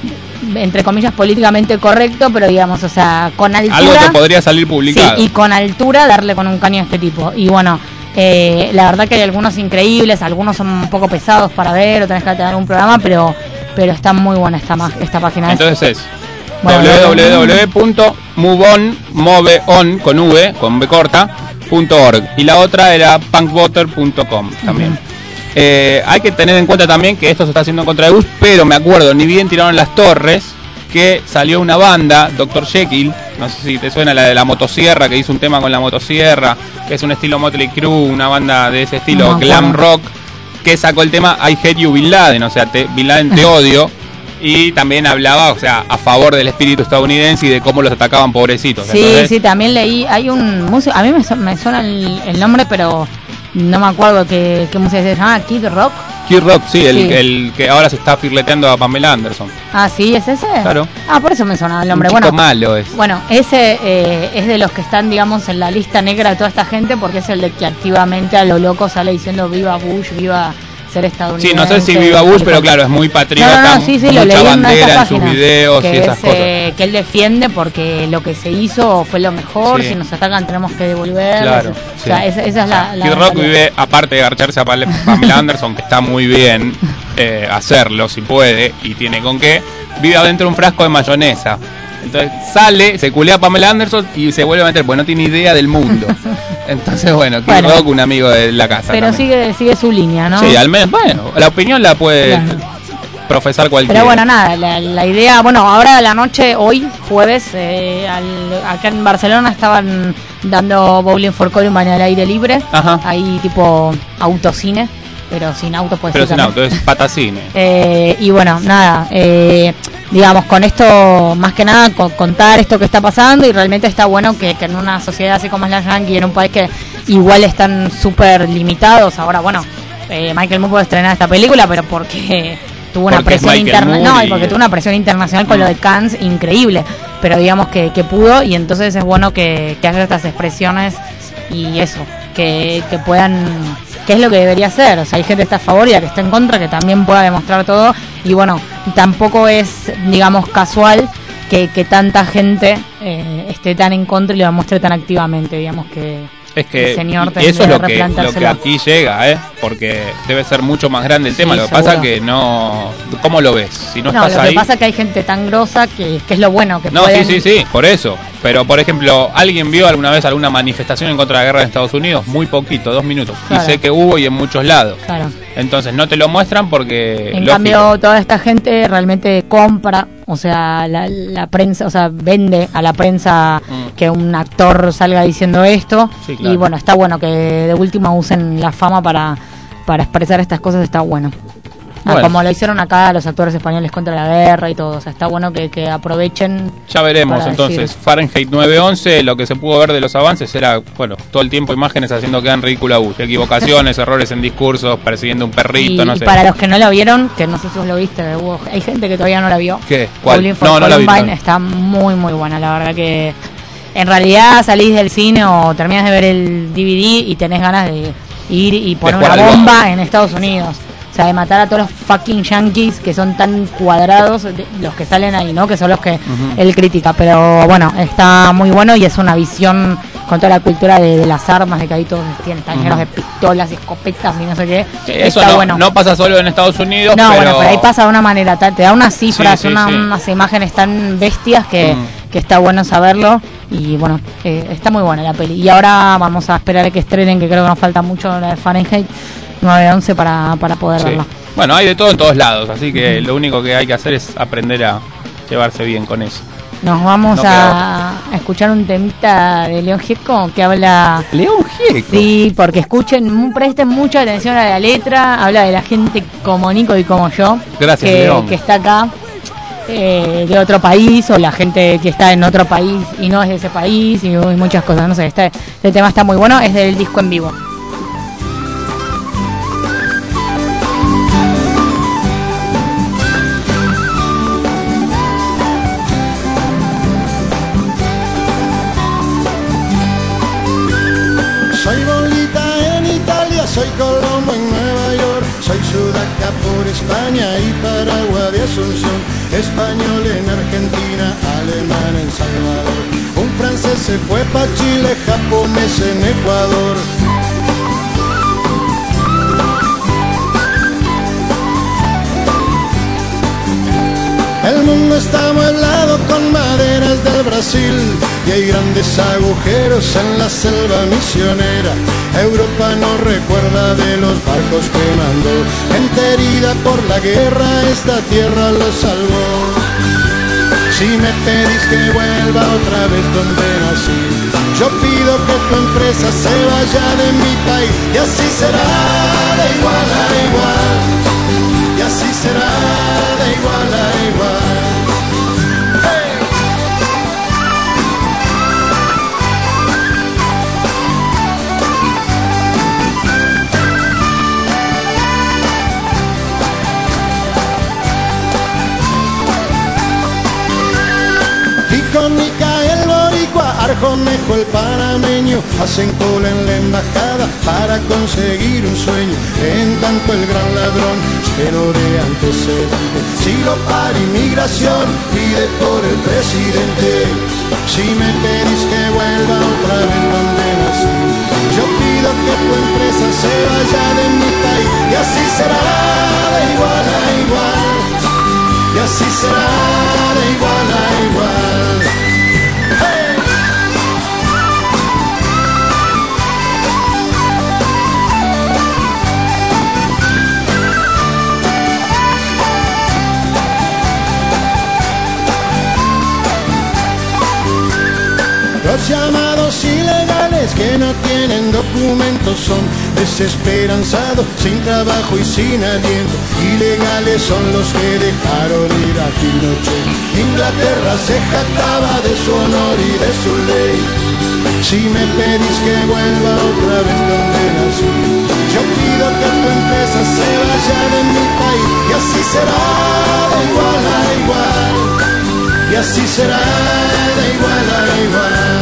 entre comillas, políticamente correcto, pero digamos, o sea, con altura. Algo que podría salir publicado. Sí, y con altura darle con un caño de este tipo. Y bueno, eh, la verdad que hay algunos increíbles, algunos son un poco pesados para ver, o tenés que tener un programa, pero pero está muy buena esta, esta página. Entonces es bueno, w w w punto moveon, moveon, con V, con B corta, punto org. Y la otra era punkvoter punto com también. Uh-huh. Eh, hay que tener en cuenta también que esto se está haciendo en contra de Bush, pero me acuerdo, ni bien tiraron las torres, que salió una banda, doctor Jekyll, no sé si te suena, la de la motosierra, que hizo un tema con la motosierra, que es un estilo Motley Crue, una banda de ese estilo, no, glam claro. rock, que sacó el tema I Hate You Bin Laden, o sea, te, Bin Laden te odio, y también hablaba, o sea, a favor del espíritu estadounidense y de cómo los atacaban pobrecitos. Sí, entonces, sí, también leí, hay un músico, a mí me, me suena el, el nombre, pero no me acuerdo qué, qué música se llama, Kid Rock. Kid Rock, sí, el, sí. el que ahora se está firleteando a Pamela Anderson. Ah, sí, ¿es ese? Claro. Ah, por eso me sonaba el nombre. Un chico bueno, malo es. Bueno, ese eh, es de los que están, digamos, en la lista negra de toda esta gente, porque es el de que activamente a lo loco sale diciendo viva Bush, viva ser estadounidense. Sí, no sé si viva Bush, pero claro, es muy patriota, no, no, no, sí, sí, mucha lo leí bandera en, en sus videos que y esas es, cosas. Eh, que él defiende porque lo que se hizo fue lo mejor, sí. si nos atacan tenemos que devolver. Claro, o sí. sea, esa, esa es la... la Kid Rock la, vive, aparte de garcharse a Pamela Anderson, que está muy bien eh, hacerlo si puede, y tiene con qué, vive adentro de un frasco de mayonesa. Entonces sale, se culea a Pamela Anderson y se vuelve a meter, pues no tiene idea del mundo. Entonces, bueno, Kid bueno, Rock, un amigo de la casa. Pero también. sigue sigue su línea, ¿no? Sí, al menos, bueno, la opinión la puede claro. profesar cualquiera. Pero bueno, nada, la, la idea, bueno, ahora a la noche, hoy, jueves, eh, al, acá en Barcelona estaban dando Bowling for Columbine al aire libre. Ajá. Ahí tipo autocine, pero sin auto puede Pero ser sin también. auto, es patacine. Eh, y bueno, nada, eh, digamos, con esto, más que nada, con, contar esto que está pasando, y realmente está bueno que, que en una sociedad así como es la Yankee, en un país que igual están súper limitados, ahora bueno, eh, Michael Moore puede estrenar esta película, pero porque tuvo una porque presión internacional, no, y porque y... tuvo una presión internacional con mm. lo de Cannes increíble, pero digamos que, que pudo, y entonces es bueno que, que haya estas expresiones y eso, que, que puedan... que es lo que debería ser, o sea, hay gente que está a favor y la que está en contra, que también pueda demostrar todo, y bueno, tampoco es, digamos, casual que, que tanta gente eh, esté tan en contra y lo demuestre tan activamente, digamos que es que el señor y eso es lo que, lo que aquí llega, ¿eh? Porque debe ser mucho más grande el tema, sí, lo que seguro. Pasa que no... ¿Cómo lo ves? Si no, no estás lo ahí... que pasa es que hay gente tan grosa que, que es lo bueno que No, pueden... sí, sí, sí, por eso. Pero, por ejemplo, ¿alguien vio alguna vez alguna manifestación en contra de la guerra en Estados Unidos? Muy poquito, dos minutos. Claro. Y sé que hubo y en muchos lados. Claro. Entonces no te lo muestran porque... En lógico. cambio, toda esta gente realmente compra, o sea, la, la prensa, o sea, vende a la prensa mm. que un actor salga diciendo esto. Sí, claro. Y bueno, está bueno que de última usen la fama para, para expresar estas cosas, está bueno. Bueno. Ah, como lo hicieron acá los actores españoles contra la guerra y todo, o sea, está bueno que, que aprovechen. Ya veremos entonces, decir. Fahrenheit nueve once, lo que se pudo ver de los avances era, bueno, todo el tiempo imágenes haciendo que dan ridículo a Bush, equivocaciones, errores en discursos, persiguiendo un perrito, y, no y sé. para los que no lo vieron, que no sé si vos lo viste, hubo, hay gente que todavía no la vio. ¿Qué? ¿Cuál? Bowling for No, no la vi. Columbine está muy, muy buena, la verdad que en realidad salís del cine o terminás de ver el D V D y tenés ganas de ir y poner una bomba en Estados Unidos. O sea, de matar a todos los fucking yankees que son tan cuadrados, de, los que salen ahí, ¿no? Que son los que uh-huh. él critica. Pero bueno, está muy bueno y es una visión con toda la cultura de, de las armas, de que ahí todos tienen tañeros uh-huh. de pistolas y escopetas y no sé qué. Sí, eso está no, bueno. No pasa solo en Estados Unidos, no, pero... bueno, pero ahí pasa de una manera, te da unas cifras, sí, sí, una, sí. unas imágenes tan bestias que, uh-huh. que está bueno saberlo. Y bueno, eh, está muy buena la peli. Y ahora vamos a esperar a que estrenen, que creo que nos falta mucho, la de Fahrenheit nueve once para, para poder sí. verla. Bueno, hay de todo en todos lados, así que lo único que hay que hacer es aprender a llevarse bien con eso. Nos vamos no a, a escuchar un temita de León Gieco que habla... ¿León Gieco? Sí, porque escuchen, presten mucha atención a la letra, habla de la gente como Nico y como yo. Gracias, que, León. que está acá. eh, de otro país, o la gente que está en otro país y no es de ese país, y, y muchas cosas, no sé, este, este tema está muy bueno, es del disco en vivo. Soy Bolita en Italia, soy Colombo en Nueva York, soy Sudaca por España y Paraguay de Asunción, español en Argentina, alemán en Salvador, un francés se fue pa' Chile, japonés en Ecuador. El mundo está amueblado con maderas del Brasil y hay grandes agujeros en la selva misionera. Europa no recuerda de los barcos que mandó, gente herida por la guerra, esta tierra lo salvó. Si me pedís que vuelva otra vez donde nací, yo pido que tu empresa se vaya de mi país, y así será de igual a igual, y así será de igual a igual. Micael Boricua, Arjomejo el panameño, hacen cola en la embajada para conseguir un sueño. En tanto el gran ladrón, lleno de antecedentes, silo para inmigración, pide por el presidente. Si me pedís que vuelva otra vez donde nací, yo pido que tu empresa se vaya de mi país, y así será de igual a igual, y así será de igual a igual. Los llamados ilegales que no tienen documentos son desesperanzados, sin trabajo y sin aliento. Ilegales son los que dejaron ir a Pinochet. Inglaterra se jactaba de su honor y de su ley. Si me pedís que vuelva otra vez donde nací, yo pido que tu empresa se vaya de mi país, y así será de igual a igual, y así será de igual a igual.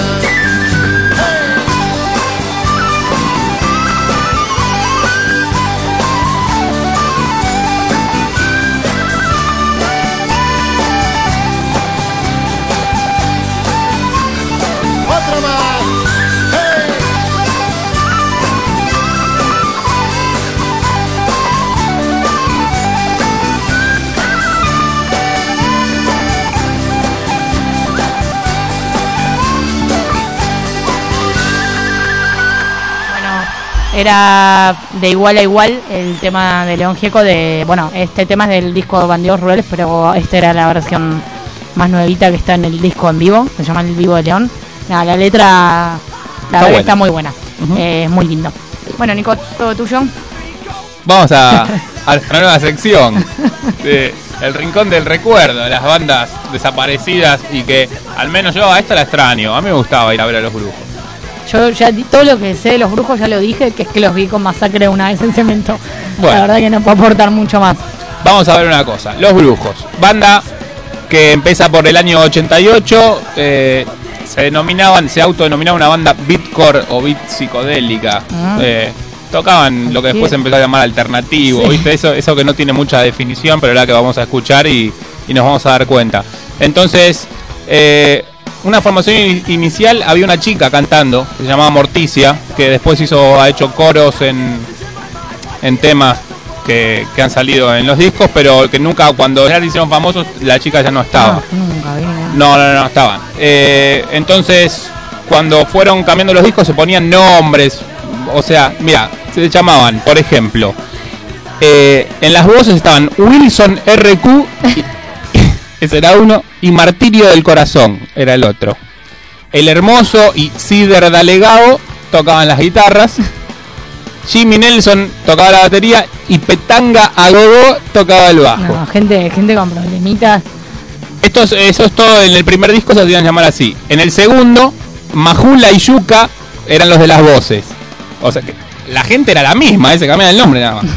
Otro más. ¡Hey! Era de igual a igual el tema de León Gieco, de, bueno, este tema es del disco Bandidos Rurales, pero esta era la versión más nuevita que está en el disco en vivo, se llama El Vivo de León. Nada, la letra, la está verdad buena. está muy buena, Uh-huh. eh, es muy lindo. Bueno, Nico, ¿todo tuyo? Vamos a, a la nueva sección de El Rincón del Recuerdo, de las bandas desaparecidas y que al menos yo a esta la extraño. A mí me gustaba ir a ver a Los Brujos. Yo ya di- todo lo que sé de Los Brujos ya lo dije, que es que los vi con Masacre una vez en Cemento. Bueno. La verdad que no puedo aportar mucho más. Vamos a ver una cosa. Los Brujos, banda que empieza por el año ochenta y ocho, eh, se denominaban, se autodenominaba una banda beatcore o beat psicodélica. Ah. Eh, tocaban lo que después se empezó a llamar alternativo, Sí. ¿viste? Eso, eso que no tiene mucha definición, pero es la que vamos a escuchar y, y nos vamos a dar cuenta. Entonces, eh, una formación in- inicial, había una chica cantando, que se llamaba Morticia, que después hizo, ha hecho coros en, en temas que, que han salido en los discos, pero que nunca, cuando ya se hicieron famosos, la chica ya no estaba. Ah, nunca vi. No, no, no, estaban. Eh, entonces, cuando fueron cambiando los discos, se ponían nombres. O sea, mira, se llamaban, por ejemplo, eh, en las voces estaban Wilson R Q, y- ese era uno, y Martirio del Corazón, era el otro. El Hermoso y Cider Dalegao tocaban las guitarras. Jimmy Nelson tocaba la batería y Petanga Agogo tocaba el bajo. No, gente, gente con problemitas Esto es, eso es todo. En el primer disco se hacían llamar así. En el segundo, Majula y Yuka eran los de las voces. O sea que la gente era la misma, eh, se cambiaba el nombre nada más.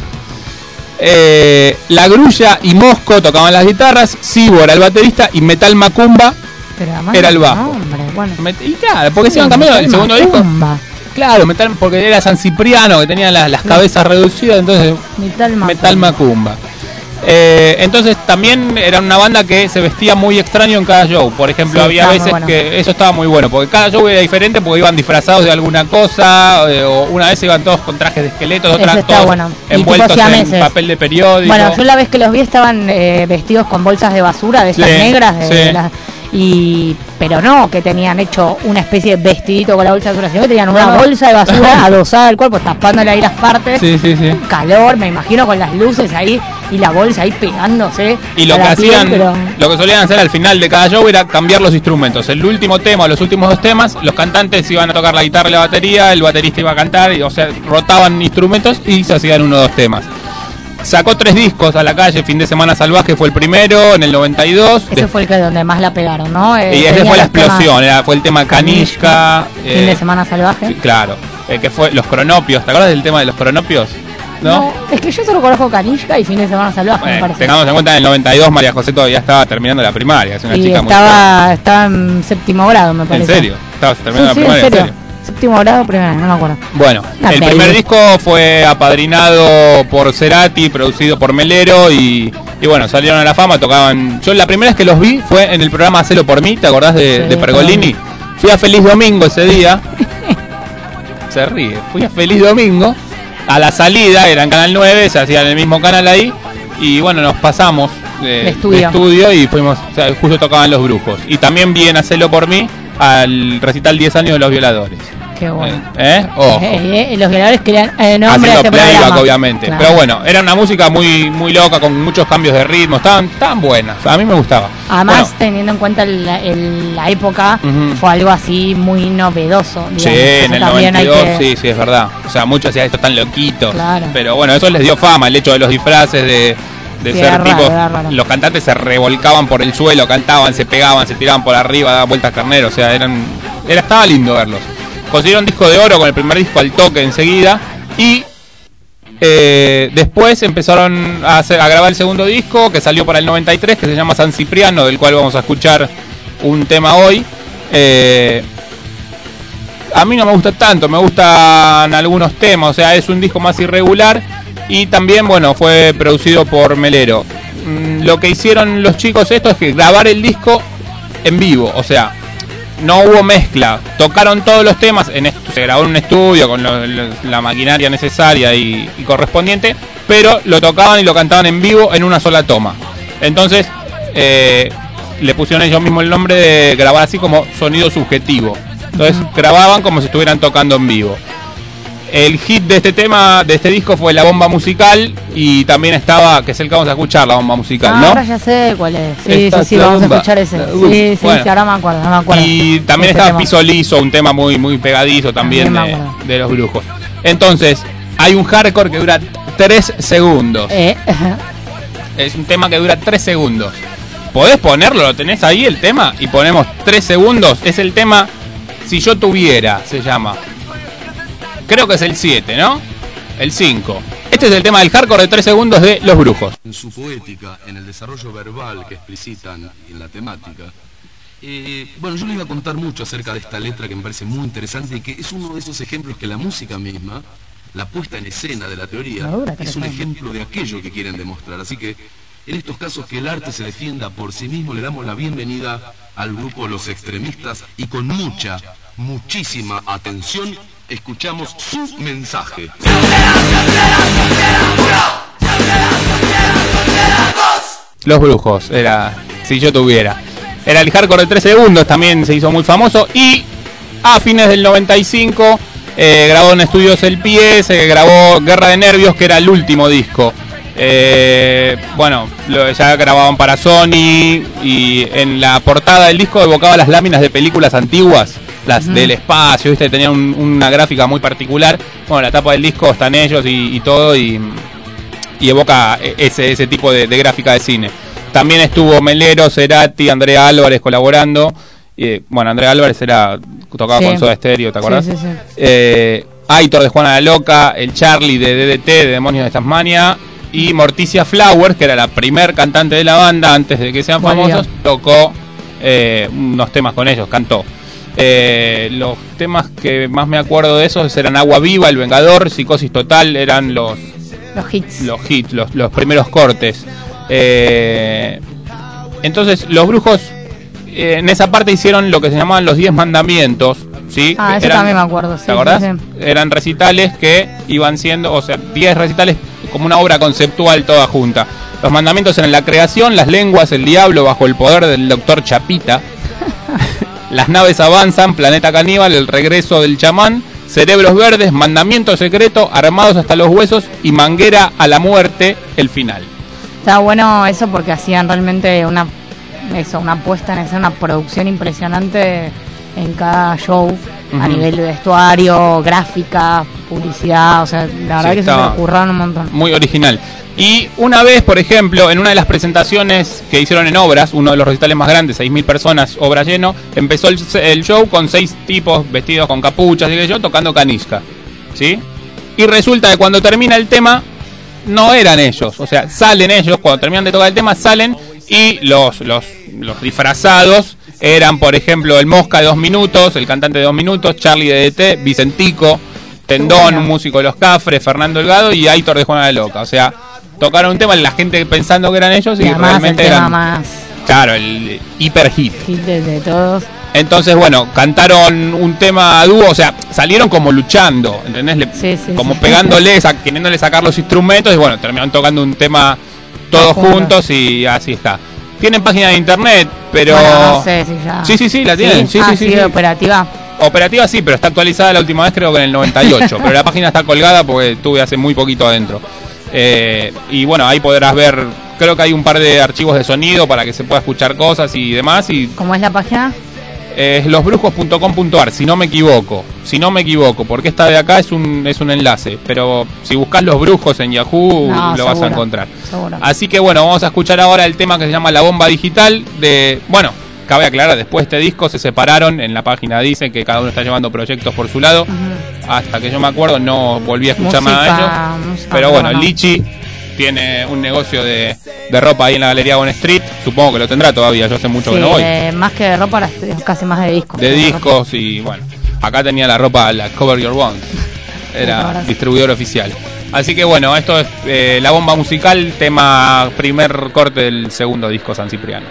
Eh, la Grulla y Mosco tocaban las guitarras, Sibo era el baterista y Metal Macumba era el bajo. Hombre, bueno. Met- y claro, porque se iban cambiando el segundo Macumba. disco. Claro, Metal, porque era San Cipriano que tenía las, las cabezas reducidas, entonces Metal Macumba. Metal Macumba. Eh, entonces también era una banda que se vestía muy extraño en cada show. Por ejemplo, Sí, había estaba veces muy bueno. que eso estaba muy bueno, porque cada show era diferente, porque iban disfrazados de alguna cosa, eh, o una vez iban todos con trajes de esqueletos, Eso otras está todos bueno. Y envueltos tipo en siameses. papel de periódico. Bueno, yo la vez que los vi estaban eh, vestidos con bolsas de basura, de esas Sí, negras, de, sí. de las, y pero no que tenían hecho una especie de vestidito con la bolsa de basura, sino que tenían una No, no. bolsa de basura adosada al cuerpo, tapándole ahí las partes. Sí, sí, sí. Calor, me imagino, con las luces ahí y la bolsa ahí pegándose. Y lo a que la piel, hacían, pero- lo que solían hacer al final de cada show era cambiar los instrumentos. El último tema, los últimos dos temas, los cantantes iban a tocar la guitarra y la batería, el baterista iba a cantar, y, o sea, rotaban instrumentos y se hacían uno o dos temas. Sacó tres discos a la calle, Fin de Semana Salvaje fue el primero, en el noventa y dos. Ese Des- fue el que donde más la pegaron, ¿no? Eh, y ese tenía fue la los temas explosión, era, fue el tema Canishka. Fin de Semana Salvaje. Sí, claro, eh, que fue los cronopios. ¿Te acuerdas del tema de los cronopios? ¿No? Es que yo solo conozco Canishka y Fin de Semana Salvaje, me Bueno, parece. tengamos en cuenta en el noventa y dos María José todavía estaba terminando la primaria, es una Y chica muy estaba, estaba en séptimo grado, me joven. parece. ¿En serio? ¿Estabas terminando Sí, la sí, primaria? en serio. Séptimo grado, primero, no me acuerdo. Bueno, Una el baby. primer disco fue apadrinado por Cerati, producido por Melero y, y bueno, salieron a la fama, tocaban... Yo la primera vez que los vi fue en el programa Hacelo por mí, ¿te acordás de, Sí, de Pergolini? Fui a Feliz Domingo ese día. Se ríe. Fui a Feliz Domingo. A la salida, era en Canal nueve, se hacía en el mismo canal ahí. Y bueno, nos pasamos de, De estudio. de estudio y fuimos, o sea, justo tocaban Los Brujos. Y también vi en Hacelo por mí al recital diez años de Los Violadores. Qué bueno. ¿Eh? Ojo. Eh, eh, los violadores querían eh, nombre de Haciendo este playback, programa. obviamente. Claro. Pero bueno, era una música muy muy loca, con muchos cambios de ritmo. Estaban, estaban buenas. A mí me gustaba. Además, Bueno, teniendo en cuenta el- el- la época, Ujú. fue algo así muy novedoso. sí, digamos. Eso en el también noventa y dos, hay que- sí, sí, es verdad. O sea, muchos decían esto tan loquito. Claro. Pero bueno, eso les dio fama, el hecho de los disfraces, de, de Sí, ser era raro, tipos. era raro. Los cantantes se revolcaban por el suelo, cantaban, se pegaban, se tiraban por arriba, daban vueltas carnero. O sea, eran, era, estaba lindo verlos. Consiguieron disco de oro con el primer disco al toque enseguida. Y eh, después empezaron a, hacer, a grabar el segundo disco, que salió para el noventa y tres, que se llama San Cipriano, del cual vamos a escuchar un tema hoy. Eh, a mí no me gusta tanto, me gustan algunos temas, o sea, es un disco más irregular. Y también, bueno, fue producido por Melero. Mm, lo que hicieron los chicos esto es que grabar el disco en vivo, o sea, no hubo mezcla, tocaron todos los temas, en esto, se grabó en un estudio con lo- lo- la maquinaria necesaria y, y correspondiente, pero lo tocaban y lo cantaban en vivo en una sola toma. Entonces eh, le pusieron ellos mismos el nombre de grabar así como sonido subjetivo. Entonces grababan como si estuvieran tocando en vivo. El hit de este tema, de este disco, fue La Bomba Musical, y también estaba, que es el que vamos a escuchar, La Bomba Musical, Ah, ¿no? ahora ya sé cuál es. Sí, Esta sí, sí, es la vamos a bomba. escuchar ese. La- Sí, uh, sí, bueno. sí, ahora me acuerdo, no me acuerdo. Y también Este estaba tema. Piso Liso, un tema muy muy pegadizo también También me de, acuerdo. de Los Brujos. Entonces, hay un hardcore que dura tres segundos. Eh, Es un tema que dura tres segundos. ¿Podés ponerlo? ¿Lo tenés ahí el tema? Y ponemos tres segundos. Es el tema Si Yo Tuviera, se llama. Creo que es el siete, ¿no? El cinco. Este es el tema del hardcore de tres segundos de Los Brujos. En su poética, en el desarrollo verbal que explicitan en la temática. Eh, bueno, yo les iba a contar mucho acerca de esta letra que me parece muy interesante y que es uno de esos ejemplos que la música misma, la puesta en escena de la teoría, Ahora, es un interesante. ejemplo de aquello que quieren demostrar. Así que en estos casos que el arte se defienda por sí mismo, le damos la bienvenida al grupo Los Extremistas y con mucha, muchísima atención escuchamos su mensaje. Los Brujos, era Si Yo Tuviera. Era el hardcore de tres segundos, también se hizo muy famoso. Y a fines del noventa y cinco eh, grabó en Estudios El Pie, se grabó Guerra de Nervios, que era el último disco. Eh, bueno, lo, ya grababan para Sony, y en la portada del disco evocaba las láminas de películas antiguas, las del espacio, ¿viste? Tenía un- una gráfica muy particular. Bueno, la tapa del disco están ellos y, y todo, y, y evoca ese, ese tipo de, de gráfica de cine. también estuvo Melero, Cerati, Andrea Álvarez colaborando. Eh, bueno, Andrea Álvarez era tocaba sí. con Soda Stereo, ¿te acordás? Sí, sí, sí. Eh, Aitor de Juana la Loca, el Charlie de D D T, de Demonios de Tasmania, y Morticia Flowers, que era la primer cantante de la banda antes de que sean famosos, tocó eh, unos temas con ellos, cantó. Eh, los temas que más me acuerdo de esos eran Agua Viva, El Vengador, Psicosis Total, eran los los hits, los, hits, los, los primeros cortes. Eh, entonces, los Brujos eh, en esa parte hicieron lo que se llamaban los diez mandamientos, ¿sí? Ah, eso eran, también me acuerdo, sí, ¿te acordás? Sí, sí. Eran recitales que iban siendo, o sea, diez recitales como una obra conceptual toda junta. Los mandamientos eran la creación, las lenguas, el diablo bajo el poder del doctor Chapita, las naves avanzan, planeta caníbal, el regreso del chamán, cerebros verdes, mandamiento secreto, armados hasta los huesos y manguera a la muerte, el final. Estaba bueno eso porque hacían realmente una eso, una puesta en escena, una producción impresionante en cada show, uh-huh. a nivel de vestuario, gráfica, publicidad, o sea, la verdad sí, que se le curraron un montón. Muy original. Y una vez, por ejemplo, en una de las presentaciones que hicieron en Obras, uno de los recitales más grandes, seis mil personas, obra lleno, empezó el, el show con seis tipos vestidos con capuchas y que yo, tocando canisca, ¿sí? Y resulta que cuando termina el tema, no eran ellos, o sea, salen ellos, cuando terminan de tocar el tema, salen y los, los, los disfrazados eran, por ejemplo, el Mosca de dos minutos, el cantante de dos minutos, Charlie de D T, Vicentico, Tendón, bueno. un músico de Los Cafres, Fernando Delgado y Aitor de Juana la Loca, o sea, tocaron un tema, la gente pensando que eran ellos y, y realmente eran más claro, el hiper hit. Hit de, de todos. Entonces, bueno, cantaron un tema a dúo, o sea, salieron como luchando, ¿entendés? Le, sí, sí, como sí. pegándole, sa- queriéndole sacar los instrumentos y bueno, terminaron tocando un tema todos juntos y así está. Tienen página de internet, pero bueno, no sé si ya. Sí, sí, sí, la tienen. Sí, sí, ah, sí, sí, sí. operativa. Operativa sí, pero está actualizada la última vez creo que en el noventa y ocho, pero la página está colgada porque estuve hace muy poquito adentro. Eh, y bueno, ahí podrás ver, creo que hay un par de archivos de sonido para que se pueda escuchar cosas y demás. Y ¿cómo es la página? Es eh, losbrujos punto com punto ar, si no me equivoco. Si no me equivoco, porque esta de acá es un es un enlace. Pero si buscas Los Brujos en Yahoo, no, lo seguro, vas a encontrar. Seguro. Así que bueno, vamos a escuchar ahora el tema que se llama La Bomba Digital. De bueno, cabe aclarar, después de este disco se separaron. En la página dice que cada uno está llevando proyectos por su lado. Uh-huh. Hasta que yo me acuerdo no volví a escuchar música, nada de ellos. Música, pero bueno, no. Lichi tiene un negocio de, de ropa ahí en la Galería Bond Street. Supongo que lo tendrá todavía, yo hace mucho sí, que no voy. Eh, más que de ropa, es casi más de discos. De discos ropa. Y bueno, acá tenía la ropa, la Cover Your Bones. Era distribuidor oficial. Así que bueno, esto es eh, La Bomba Musical, tema primer corte del segundo disco San Cipriano.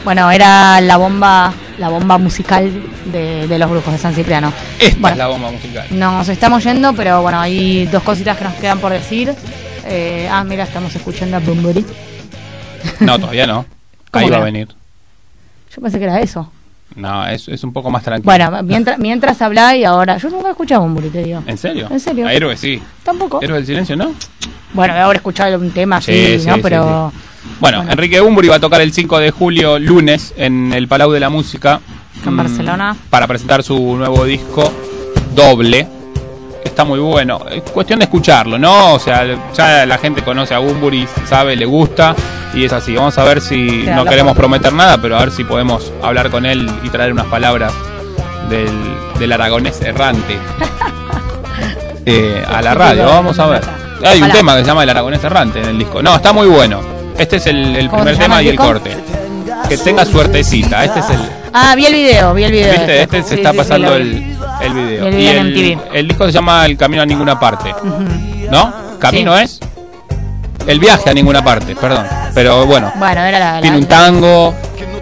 Bueno, era la bomba, la bomba musical de, de los brujos de San Cipriano. Esta bueno, es la bomba musical. Nos estamos yendo, pero bueno, hay dos cositas que nos quedan por decir. Eh, ah, mira, estamos escuchando a Bumburi. No, todavía no. Ahí va a venir. Yo pensé que era eso. No, es, es un poco más tranquilo. Bueno, mientras mientras hablá y ahora... Yo nunca he escuchado a Bumburi, te digo. ¿En serio? ¿En serio? A Héroe sí. Tampoco. Héroe del Silencio, ¿no? Bueno, ahora he escuchado un tema así, Sí, sí, ¿no? sí, Pero... sí. Bueno, bueno, Enrique Bumburi va a tocar el cinco de julio, lunes, en el Palau de la Música. En mmm, Barcelona. Para presentar su nuevo disco, Doble. Está muy bueno. Es cuestión de escucharlo, ¿no? O sea, ya la gente conoce a Bumburi, sabe, le gusta, y es así. Vamos a ver si Claro, no queremos prometer nada, pero a ver si podemos hablar con él y traer unas palabras del, del aragonés errante eh, a la radio. Vamos a ver. Hay un tema que se llama El aragonés errante en el disco. No, está muy bueno. Este es el, el primer tema y el corte. Que tenga suertecita. Este es el... Ah, vi el video, vi el video. ¿Viste? Este se Sí, está sí, pasando sí, el, el video. El Y video en el, M T V. el disco se llama El camino a ninguna parte. Uh-huh. ¿No? ¿Camino Sí. es? El viaje a ninguna parte, perdón. Pero bueno. Bueno, era la... Tiene la- un tango.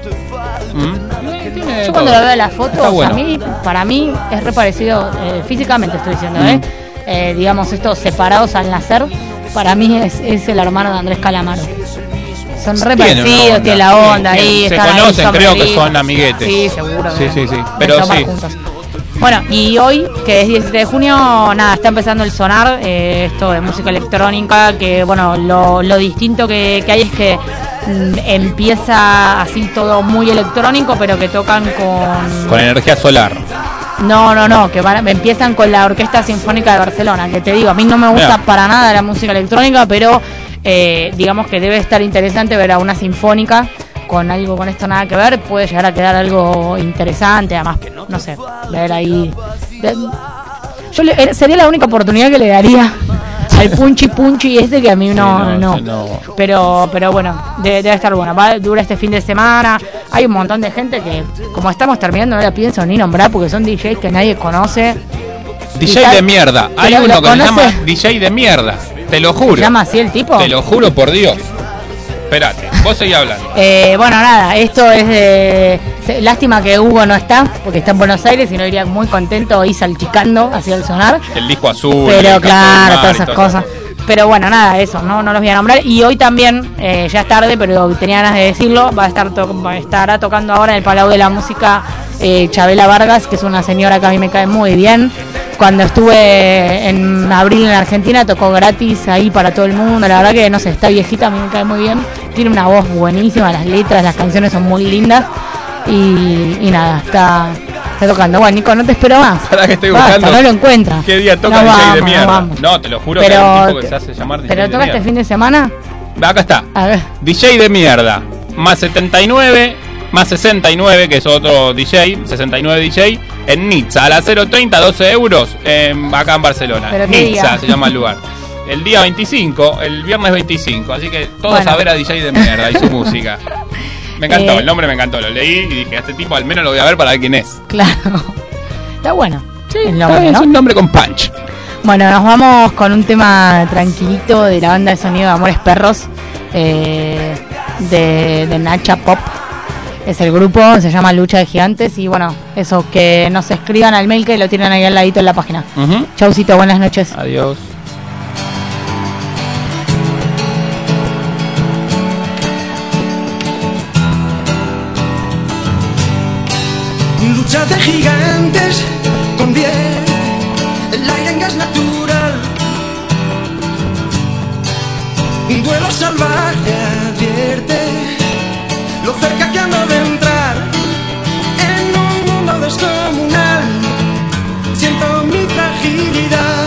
¿Mm? Tiene Yo cuando todo. lo veo las fotos, Está bueno. a mí, para mí es re parecido, eh, físicamente estoy diciendo, Mm. ¿eh? Eh, digamos, estos separados al nacer, para mí es, es el hermano de Andrés Calamaro. Son re Tiene una parecidos, onda. tiene la onda Sí, ahí. se están ahí conocen, creo que sombreritos. son amiguetes. Sí, seguro. Sí, sí, sí. Deben Pero tomar sí. juntos. Bueno, y hoy, que es diecisiete de junio, nada, está empezando el sonar, eh, esto de música electrónica, que bueno, lo, lo distinto que, que hay es que mm, empieza así todo muy electrónico, pero que tocan con... Con energía solar. No, no, no, que van, empiezan con la Orquesta Sinfónica de Barcelona, que te digo, a mí no me gusta Mirá. para nada la música electrónica, pero eh, digamos que debe estar interesante ver a una sinfónica con algo con esto nada que ver, puede llegar a quedar algo interesante, además, no sé, ver ahí... de- yo le- era- sería la única oportunidad que le daría al punchi punchi este, que a mí no, Sí, no, no. pero pero bueno, de- debe estar bueno, va, dura este fin de semana, hay un montón de gente que, como estamos terminando, no la pienso ni nombrar porque son D Js que nadie conoce. D Y J tal- de mierda. Hay pero uno lo que se llama conoce. D J de mierda. Te lo juro. ¿Se llama así el tipo? Te lo juro por Dios. Espérate, vos seguís hablando. Eh, bueno, nada, esto es de... se- Lástima que Hugo no está, porque está en Buenos Aires y no iría muy contento y salchicando hacia el sonar. El disco azul. Pero el claro, Mar todas y esas cosas. Pero bueno, nada, eso, no, no los voy a nombrar. Y hoy también, eh, ya es tarde, pero tenía ganas de decirlo, va a estar to- va a estará tocando ahora en el Palau de la Música eh, Chabela Vargas, que es una señora que a mí me cae muy bien. Cuando estuve en abril en Argentina tocó gratis ahí para todo el mundo. La verdad que no sé, está viejita, a mí me cae muy bien. Tiene una voz buenísima, las letras, las canciones son muy lindas. Y, y nada, está, está tocando. Bueno, Nico, no te espero más. Pará que estoy Basta, buscando. no lo encuentra. ¿Qué día toca Nos D J de vamos, nos mierda? vamos. No, te lo juro Pero- que hay un tipo que se hace llamar D J ¿Pero de toca este mierda. fin de semana? Acá está. A ver. D J de mierda. Más setenta y nueve, más sesenta y nueve, que es otro D J, sesenta y nueve D J, en Nizza, a las cero treinta, doce euros, en- acá en Barcelona. ¿Pero qué Nizza día? se llama el lugar. El día veinticinco, el viernes veinticinco, así que todos Bueno. a ver a D J de mierda y su música. Me encantó, Eh. el nombre me encantó, lo leí y dije, a este tipo al menos lo voy a ver para ver quién es. Claro. Está bueno. Sí, el Está nombre, bien, ¿no? Es un nombre con punch. Bueno, nos vamos con un tema tranquilito de la banda de sonido de Amores Perros, eh, de, de Nacha Pop. Es el grupo, se llama Lucha de Gigantes. Y bueno, eso, que nos escriban al mail que lo tienen ahí al ladito en la página. Ujú. Chaucito, buenas noches. Adiós. Lucha de gigantes convierte el aire en gas natural. Un duelo salvaje advierte lo cerca que ando de entrar en un mundo descomunal. Siento mi fragilidad.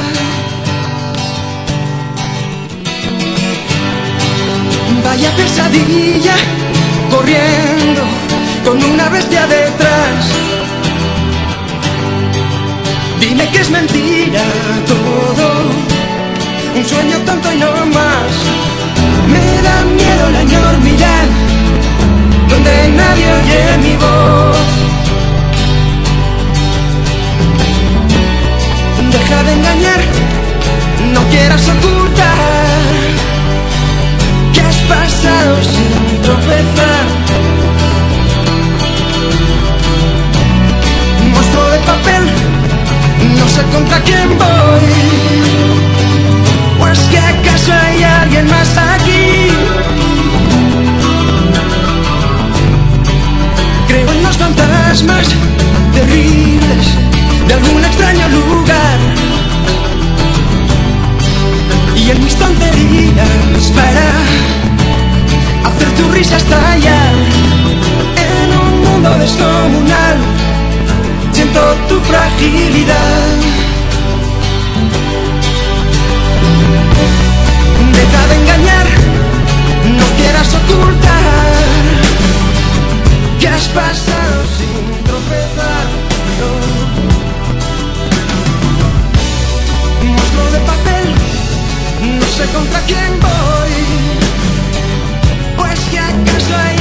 Vaya pesadilla corriendo con una bestia detrás. Dime que es mentira todo, un sueño tonto y no más. Me da miedo la enormidad, donde nadie oye mi voz. Deja de engañar, no quieras ocultar que has pasado sin tropezar. Espera, hacer tu risa estallar en un mundo descomunal. Siento tu fragilidad. Deja de engañar, no quieras ocultar que has pasado sin tropezar. No. Monstruo de papel, no sé contra quién voy, pues que acaso hay